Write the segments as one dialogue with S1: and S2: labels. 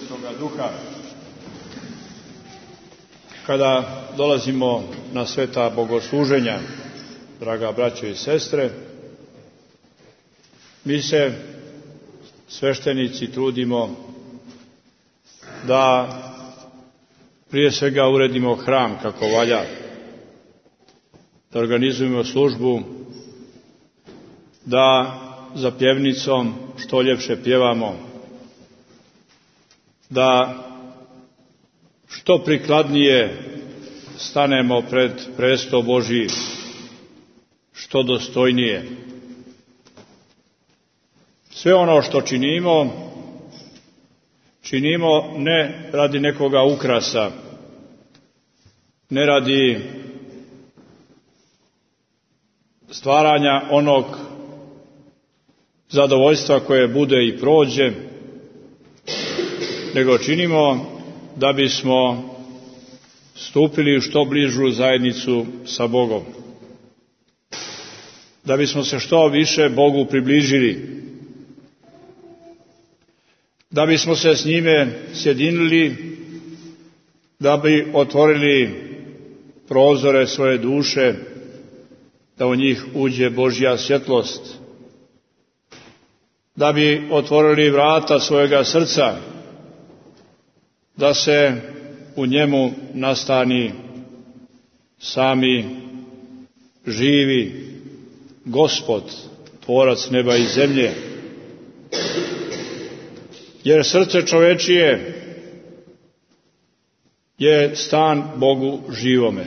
S1: Svetoga Duha. Kada dolazimo na sveta bogosluženja, draga braćo i sestre, mi se, sveštenici, trudimo da prije svega uredimo hram kako valja, da organizujemo službu, da za pjevnicom što ljepše pjevamo, da što prikladnije stanemo pred presto Božji, što dostojnije. Sve ono što činimo ne radi nekoga ukrasa, ne radi stvaranja onog zadovoljstva koje bude i prođe, nego činimo da bismo stupili u što bližu zajednicu sa Bogom, da bismo se što više Bogu približili, da bismo se s njime sjedinili, da bi otvorili prozore svoje duše, da u njih uđe Božja svjetlost, da bi otvorili vrata svojega srca, da se u njemu nastani sami živi Gospod, tvorac neba i zemlje. Jer srce čovečije je stan Bogu živome.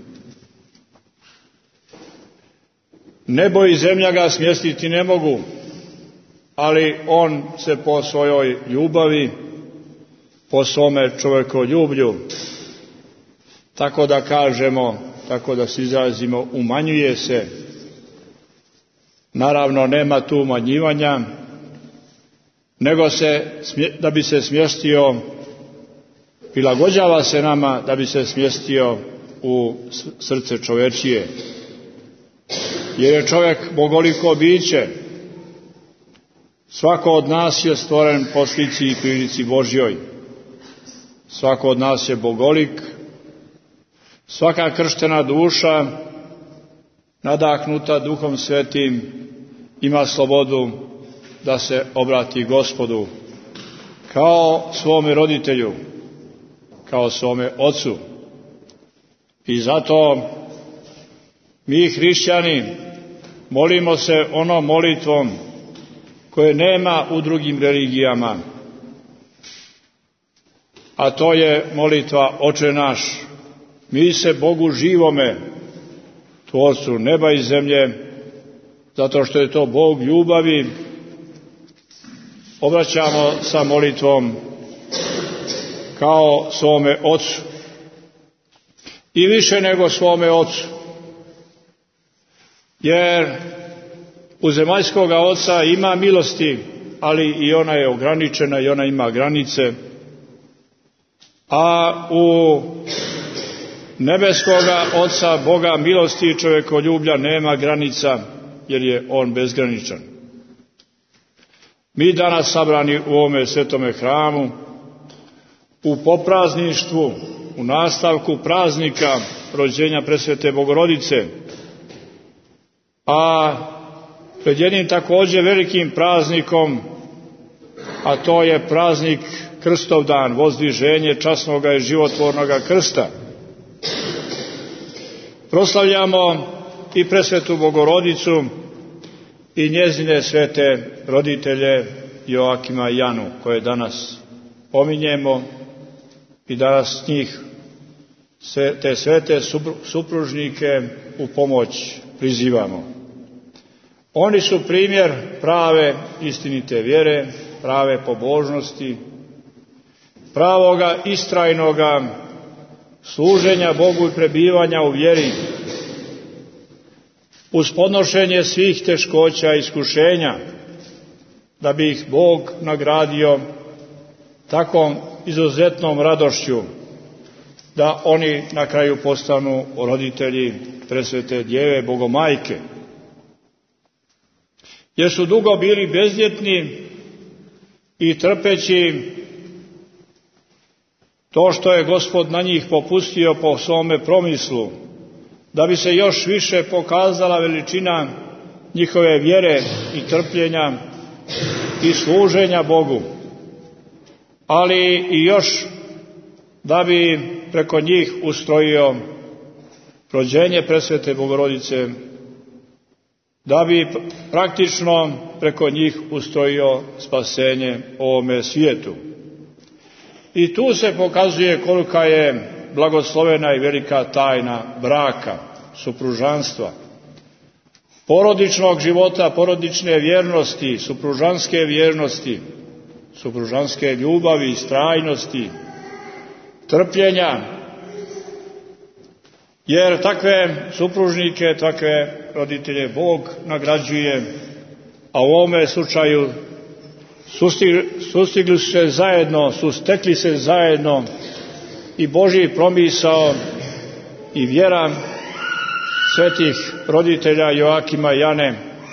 S1: Nebo i zemlja ga smjestiti ne mogu, ali on se po svojoj ljubavi, po svome čovjekoljublju, tako da kažemo, tako da se izrazimo, umanjuje se. Naravno, nema tu umanjivanja, nego da bi se smjestio, prilagođava se nama da bi se smjestio u srce čovečije. Jer je čovjek bogoliko biće. Svako od nas je stvoren po slici i prilici Božjoj. Svako od nas je bogolik. Svaka krštena duša, nadahnuta Duhom Svetim, ima slobodu da se obrati Gospodu kao svome roditelju, kao svome ocu. I zato mi, hrišćani, molimo se onom molitvom koje nema u drugim religijama, a to je molitva Oče naš. Mi se Bogu živome, tvorcu neba i zemlje, zato što je to Bog ljubavi, obraćamo sa molitvom kao svome Ocu. I više nego svome Ocu. Jer u zemaljskoga Oca ima milosti, ali i ona je ograničena i ona ima granice. A u nebeskoga Oca, Boga milosti i čovjekoljublja nema granica, jer je on bezgraničan. Mi danas sabrani u ovome svetome hramu, u poprazništvu, u nastavku praznika rođenja presvete Bogorodice, a pred jednim također velikim praznikom, a to je praznik Krstovdan, vozdviženje časnoga i životvornoga krsta. Proslavljamo i presvetu Bogorodicu i njezine svete roditelje Joakima i Janu, koje danas pominjemo, i danas njih, te svete supružnike, u pomoć prizivamo. Oni su primjer prave istinite vjere, prave pobožnosti, pravoga istrajnoga služenja Bogu i prebivanja u vjeri, uz podnošenje svih teškoća i iskušenja, da bi ih Bog nagradio takvom izuzetnom radošću, da oni na kraju postanu roditelji presvete Djeve Bogomajke. Jer su dugo bili bezdjetni i trpeći to što je Gospod na njih popustio po svome promislu, da bi se još više pokazala veličina njihove vjere i trpljenja i služenja Bogu, ali i još da bi preko njih ustrojio rođenje presvete Bogorodice, da bi praktično preko njih ustrojio spasenje ovome svijetu. I tu se pokazuje kolika je blagoslovena i velika tajna braka, supružanstva, porodičnog života, porodične vjernosti, supružanske ljubavi, istrajnosti, trpljenja, jer takve supružnike, takve roditelje Bog nagrađuje, a u ovome slučaju sustigli se zajedno, sustekli se zajedno i Božji promisao i vjera svetih roditelja Joakima i Jane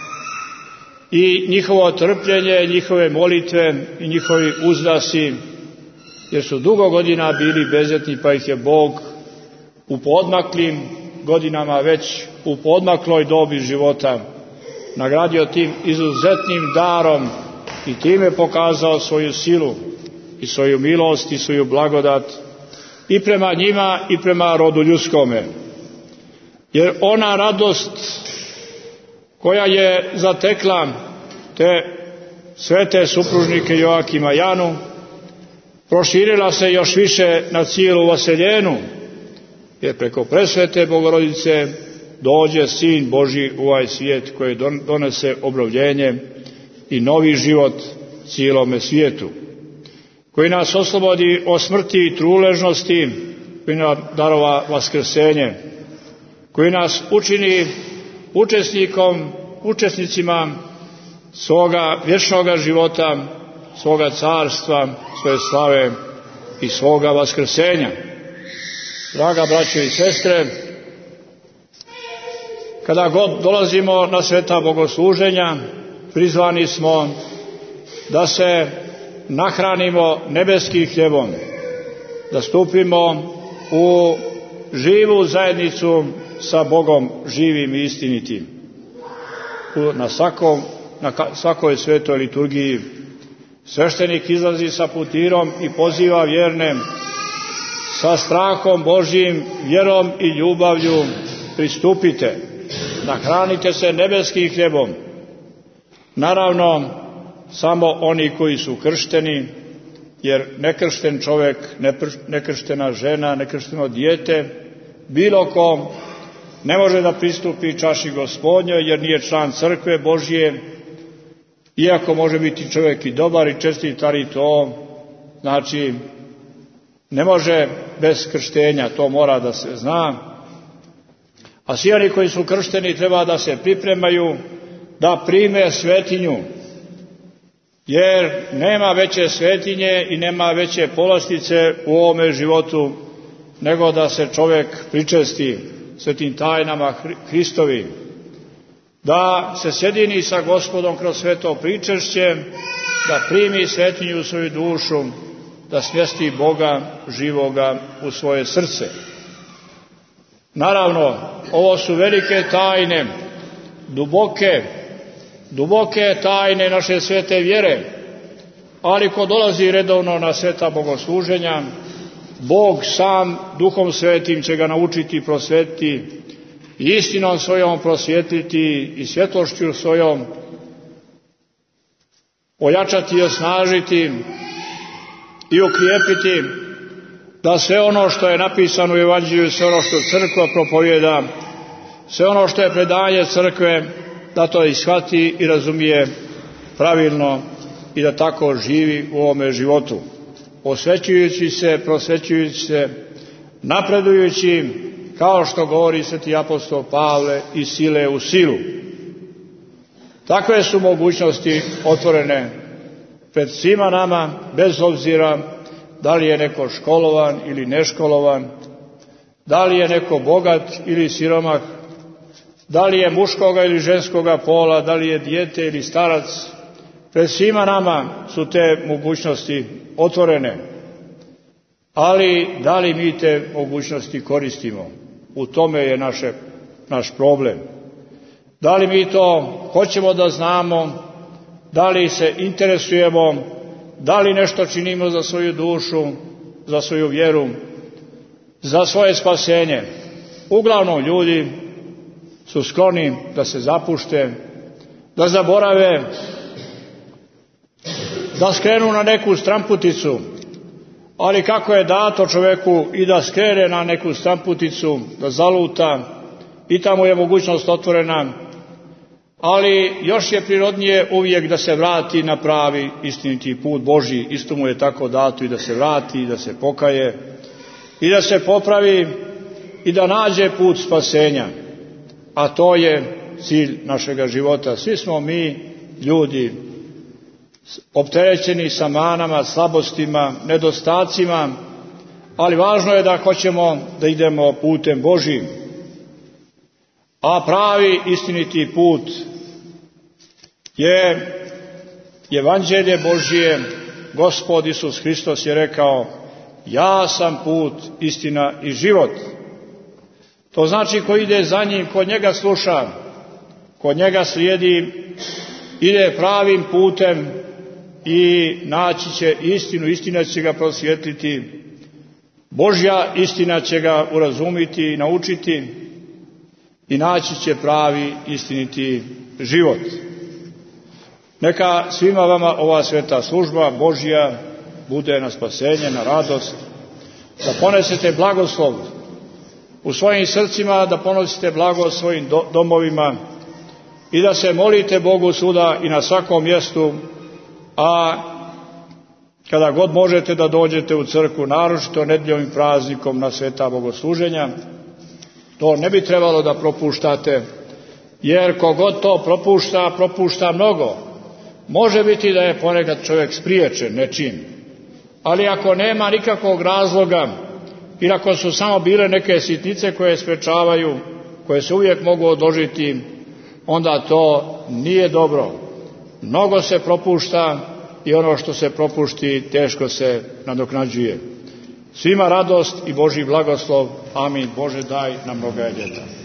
S1: i njihovo trpljenje, njihove molitve i njihovi uzdasi, jer su dugo godina bili bezjetni, pa ih je Bog u poodmaklim godinama, već u poodmakloj dobi života nagradio tim izuzetnim darom i time pokazao svoju silu i svoju milost i svoju blagodat i prema njima i prema rodu ljudskome. Jer ona radost koja je zatekla te svete supružnike Joakima i Janu proširila se još više na cijelu vaseljenu, jer preko presvete Bogorodice dođe Sin Božji u ovaj svijet koji donese obnovljenje i novi život cijelome svijetu, koji nas oslobodi od smrti i truležnosti, koji nam darova vaskrsenje, koji nas učini učesnicima svoga vječnoga života, svoga carstva, svoje slave i svoga vaskrsenja. Draga braćo i sestre, kada god dolazimo na sveta bogosluženja, prizvani smo da se nahranimo nebeskim hljebom, da stupimo u živu zajednicu sa Bogom živim i istinitim. Na svakoj svetoj liturgiji sveštenik izlazi sa putirom i poziva vjerne sa strahom Božjim, vjerom i ljubavlju pristupite, nahranite se nebeskim hljebom. Naravno, samo oni koji su kršteni, jer nekršten čovjek, nekrštena žena, nekršteno dijete, bilo ko ne može da pristupi čaši Gospodnjoj, jer nije član crkve Božje, iako može biti čovjek i dobar i čestit, ali to znači ne može bez krštenja, to mora da se zna. A svi oni koji su kršteni treba da se pripremaju da prime svetinju, jer nema veće svetinje i nema veće polastice u ovome životu nego da se čovjek pričesti svetim tajnama Hristovim, da se sjedini sa Gospodom kroz sveto pričešće, da primi svetinju u svoju dušu, da smjesti Boga živoga u svoje srce. Naravno, ovo su velike tajne, duboke tajne naše svete vjere, ali ko dolazi redovno na sveta bogosluženja, Bog sam Duhom Svetim će ga naučiti i prosvetiti, i istinom svojom prosvjetliti i svjetlošću svojom ojačati i osnažiti i ukrijepiti, da sve ono što je napisano u Evanđelju, sve ono što crkva propovijeda, sve ono što je predanje crkve, da to ishvati i razumije pravilno i da tako živi u ovome životu, osvećujući se, prosvećujući se, napredujući, kao što govori sveti apostol Pavle, iz sile u silu. Takve su mogućnosti otvorene pred svima nama, bez obzira da li je neko školovan ili neškolovan, da li je neko bogat ili siromah, da li je muškoga ili ženskoga pola, da li je dijete ili starac. Pred svima nama su te mogućnosti otvorene. Ali da li mi te mogućnosti koristimo? U tome je naš problem. Da li mi to hoćemo da znamo, da li se interesujemo, da li nešto činimo za svoju dušu, za svoju vjeru, za svoje spasenje? Uglavnom ljudi su skloni da se zapušte, da zaborave, da skrenu na neku stramputicu, ali kako je dato čoveku i da skrene na neku stramputicu, da zaluta, i tamo je mogućnost otvorena, ali još je prirodnije uvijek da se vrati na pravi istiniti put Božji. Isto mu je tako dato i da se vrati, i da se pokaje, i da se popravi, i da nađe put spasenja. A to je cilj našega života. Svi smo mi ljudi opterećeni sa manama, slabostima, nedostacima, ali važno je da hoćemo da idemo putem Božjim. A pravi istiniti put je Evanđelje Božje. Gospod Isus Hristos je rekao: ja sam put, istina i život. To znači ko ide za njim, ko njega sluša, ko njega slijedi, ide pravim putem i naći će istinu, istina će ga prosvijetliti, Božja istina će ga urazumiti i naučiti i naći će pravi istiniti život. Neka svima vama ova sveta služba Božja bude na spasenje, na radost, da ponesete blagoslov u svojim srcima, da ponosite blagost svojim domovima i da se molite Bogu svuda i na svakom mjestu, a kada god možete da dođete u crkvu, naročito nedjeljom i praznikom na sveta bogosluženja, to ne bi trebalo da propuštate, jer kogod to propušta mnogo. Može biti da je ponekad čovjek spriječen nečim, ali ako nema nikakvog razloga ili ako su samo bile neke sitnice koje sprečavaju, koje se uvijek mogu odložiti, onda to nije dobro. Mnogo se propušta i ono što se propušti teško se nadoknađuje. Svima radost i Božji blagoslov. Amin. Bože, daj nam mnoga ljeta.